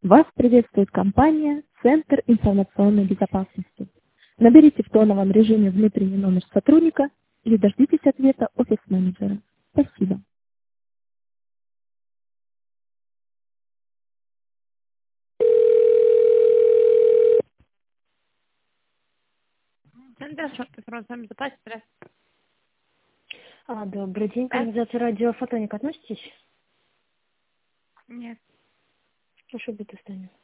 Вас приветствует компания «Центр информационной безопасности». Наберите в тоновом режиме внутренний номер сотрудника или дождитесь ответа офис-менеджера. Спасибо. Центр информационной безопасности. Добрый день. К организации радиофотоник относитесь? Нет. Прошу быть, останем.